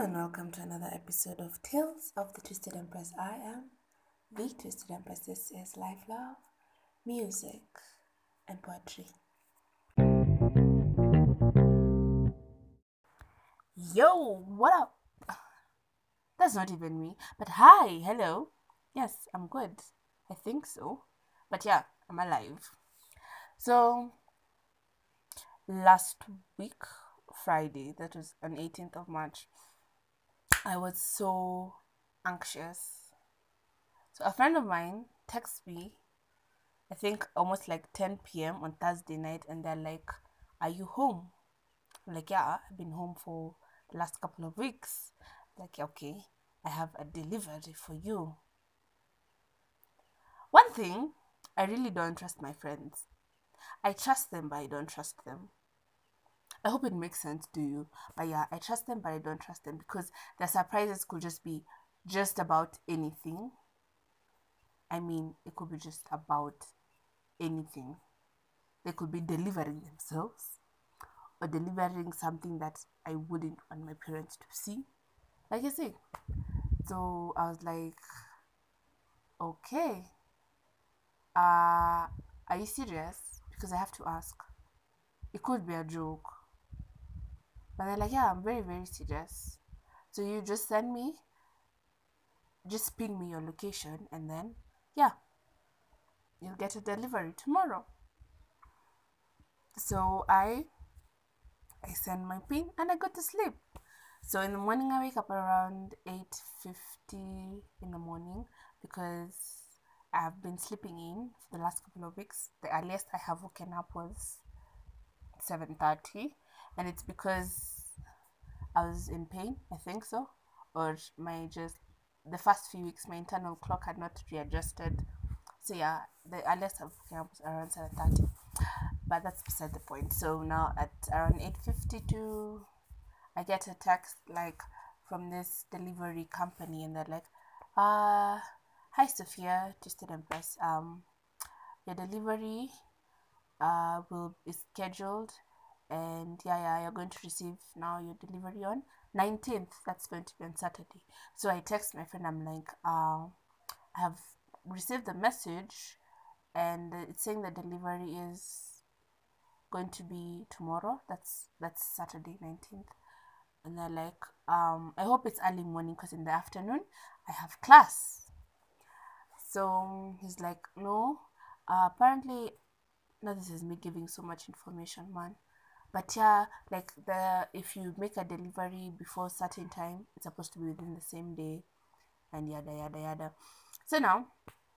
and welcome to another episode of Tales of the Twisted Empress. I am the Twisted Empress. This is life, love, music, and poetry. Yo, what up? That's not even me, but hi, hello. Yes, I'm good. I think so. But yeah, I'm alive. So, last week, Friday, that was on 18th of March, I was so anxious. So a friend of mine texts me, I think almost like 10 p.m. on Thursday night, and they're like, "Are you home?" I'm like, "Yeah, I've been home for the last couple of weeks." Like, "Okay, I have a delivery for you." One thing, I really don't trust my friends. I trust them, but I don't trust them. I hope it makes sense to you. But yeah, I trust them, but I don't trust them because their surprises could just be just about anything. I mean, it could be just about anything. They could be delivering themselves or delivering something that I wouldn't want my parents to see. Like I say. So I was like, okay, are you serious? Because I have to ask. It could be a joke. But they're like, yeah, I'm very, very serious. So you just just ping me your location, and then, yeah, you'll get a delivery tomorrow. So I send my pin and I go to sleep. So in the morning I wake up around 8:50 in the morning because I've been sleeping in for the last couple of weeks. The earliest I have woken up was 7:30, and it's because I was in pain, I think so, or my just the first few weeks my internal clock had not readjusted. So yeah, the earliest I've woken up was around 7:30. But that's beside the point. So now at around 8:52 I get a text like from this delivery company, and they're like, hi Sophia, Twisted Empress. Your delivery will be scheduled, and yeah, you're going to receive now your delivery on 19th. That's going to be on Saturday. So I text my friend, I'm like, I have received the message, and it's saying the delivery is going to be tomorrow. That's Saturday 19th. And they're like, I hope it's early morning because in the afternoon I have class. So he's like, no, apparently, now this is me giving so much information, man. But yeah, like if you make a delivery before certain time, it's supposed to be within the same day, and yada yada yada. So now,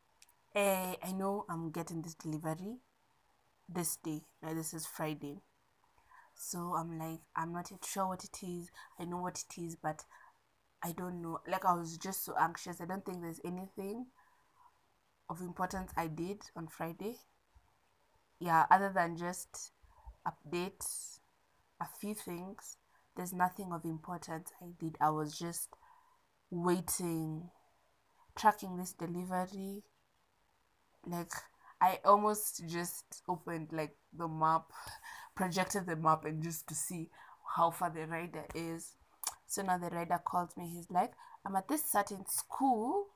I know I'm getting this delivery this day. Now this is Friday. So I'm like, I'm not yet sure what it is. I know what it is, but I don't know. Like, I was just so anxious. I don't think there's anything of importance I did on Friday. Yeah, other than just update a few things, there's nothing of importance I did. I was just waiting, tracking this delivery. Like, I almost just opened like the map, projected the map, and just to see how far the rider is. So now the rider calls me. He's like, I'm at this certain school,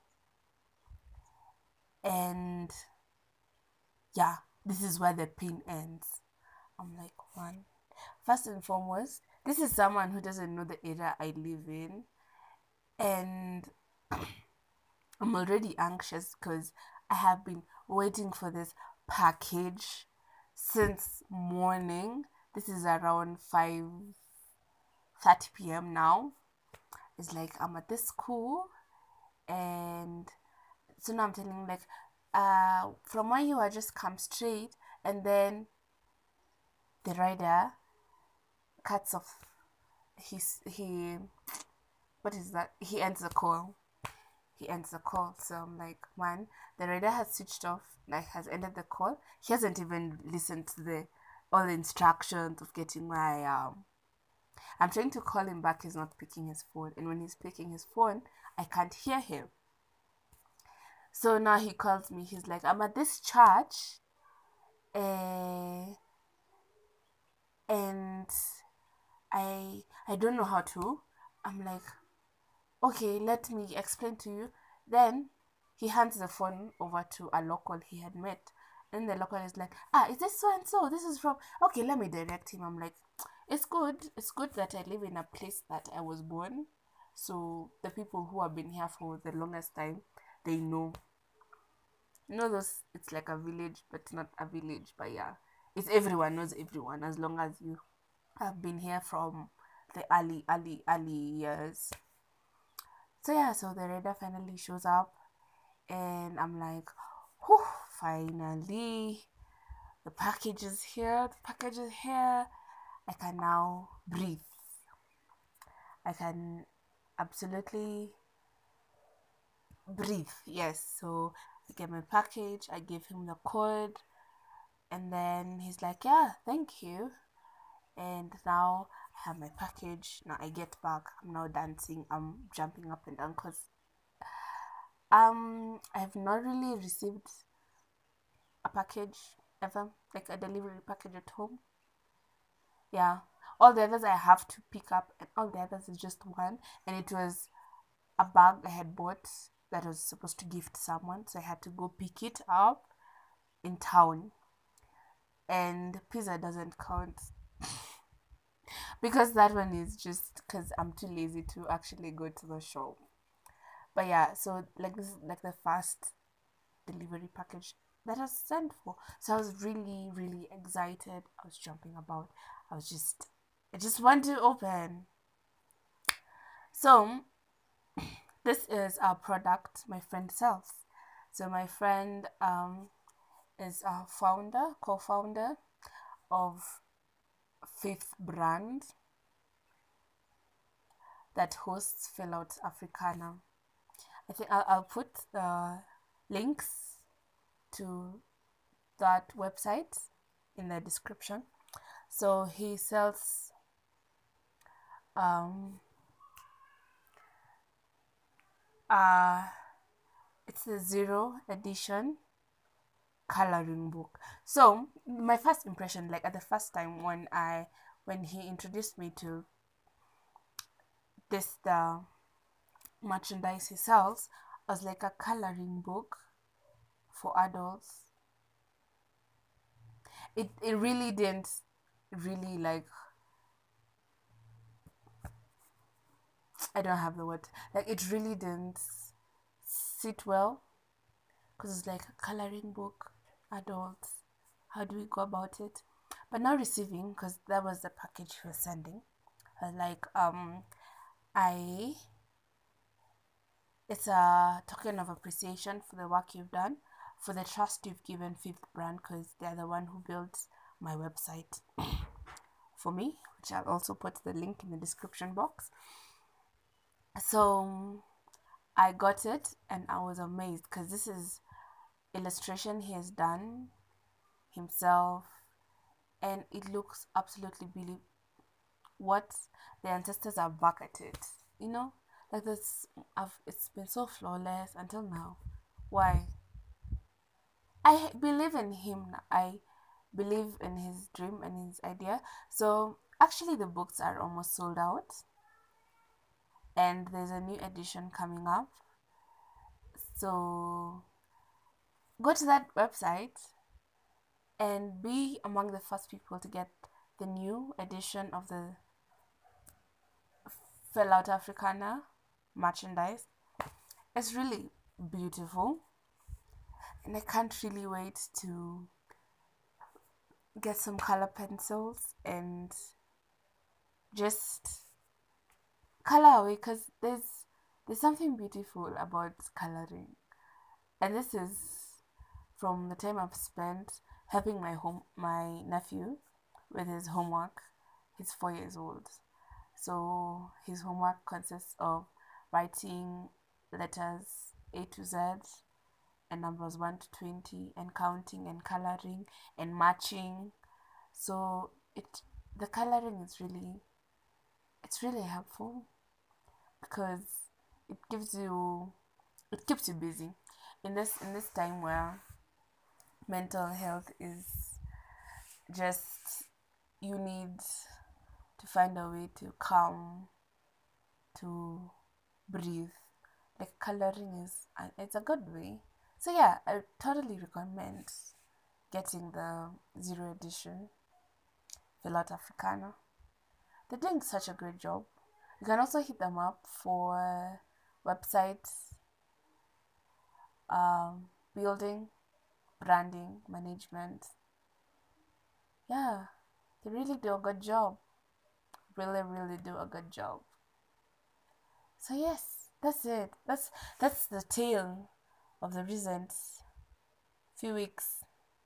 and yeah, this is where the pin ends. I'm like, one. First and foremost, this is someone who doesn't know the area I live in, and I'm already anxious because I have been waiting for this package since morning. This is around 5:30 p.m. now. It's like I'm at this school, and so now I'm telling him like, from where you are, just come straight, and then the rider cuts off. He what is that? He ends the call. He ends the call. So I'm like, man, the rider has switched off, like has ended the call. He hasn't even listened to the all the instructions of getting where I am. I'm trying to call him back, he's not picking his phone, and when he's picking his phone, I can't hear him. So now he calls me, he's like, I'm at this church, and I don't know how to. I'm like, Okay, let me explain to you. Then he hands the phone over to a local he had met. And the local is like, is this so and so? This is from, okay, let me direct him. I'm like, it's good. It's good that I live in a place that I was born. So the people who have been here for the longest time, they know. You know those, it's like a village, but not a village, but yeah. It's everyone knows everyone as long as you have been here from the early years. So yeah, so the radar finally shows up, and I'm like, whew, finally, the package is here. The package is here. I can now breathe. I can absolutely breathe. Yes. So I get my package. I give him the code, and then he's like, "Yeah, thank you." And now I have my package. Now I get back. I'm now dancing. I'm jumping up and down because I've not really received a package ever, like a delivery package at home. Yeah, all the others I have to pick up, and all the others is just one. And it was a bag I had bought that was supposed to gift someone, so I had to go pick it up in town. And pizza doesn't count because that one is just because I'm too lazy to actually go to the shop. But yeah, so like this is like the first delivery package that I was sent for. So I was really, really excited. I was jumping about. I just want to open. So this is our product my friend sells. So my friend is a co-founder of Fifth Brand that hosts Fill Out Africana. I think I'll put the links to that website in the description. So he sells um uh it's a zero edition coloring book. So my first impression, like at the first time when he introduced me to this the merchandise he sells, I was like, a coloring book for adults. It really didn't really like, I don't have the word, like it really didn't sit well because it's like a coloring book, adults. How do we go about it? But now receiving, because that was the package he was sending. I was like, I it's a token of appreciation for the work you've done, for the trust you've given Fifth Brand, because they're the one who built my website for me, which I'll also put the link in the description box. So I got it and I was amazed because this is illustration he has done himself, and it looks absolutely beautiful. What the ancestors are back at it, you know, like this. It's been so flawless until now. Why? I believe in him. I believe in his dream and his idea. So actually, the books are almost sold out, and there's a new edition coming up. So go to that website and be among the first people to get the new edition of the Fell Out Africana merchandise. It's really beautiful, and I can't really wait to get some color pencils and just color away because there's something beautiful about coloring. And this is from the time I've spent helping my nephew with his homework. He's 4 years old. So his homework consists of writing letters A to Z and numbers 1 to 20 and counting and coloring and matching. So the coloring is really, it's really helpful because it gives you it keeps you busy in this time where mental health is just, you need to find a way to calm, to breathe. Like coloring is, it's a good way. So yeah, I totally recommend getting the zero edition Velout Africana. They're doing such a great job. You can also hit them up for websites, building, branding, management. Yeah, they really do a good job. Really, really do a good job. So yes, that's it. That's the tale of the recent few weeks.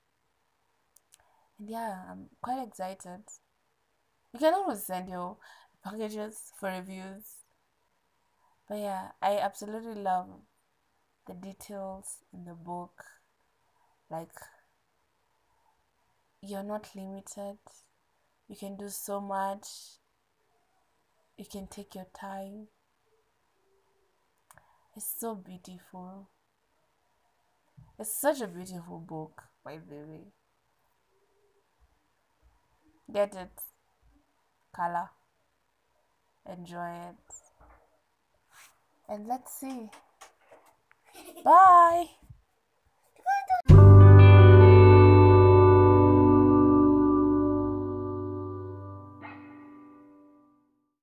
And yeah, I'm quite excited. You can always send your packages for reviews. But yeah, I absolutely love the details in the book. Like, you're not limited. You can do so much. You can take your time. It's so beautiful. It's such a beautiful book, by the way. Get it, color. Enjoy it. And let's see. Bye.